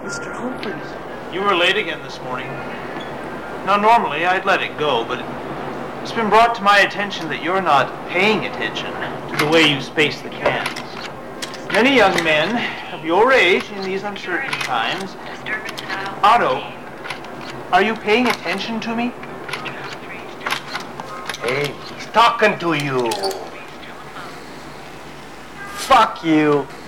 Mr. Humphreys. You were late again this morning. Now, normally I'd let it go, but it's been brought to my attention that you're not paying attention to the way you space the cans. Many young men of your age in these uncertain times... Otto, are you paying attention to me? Hey, he's talking to you. Fuck you.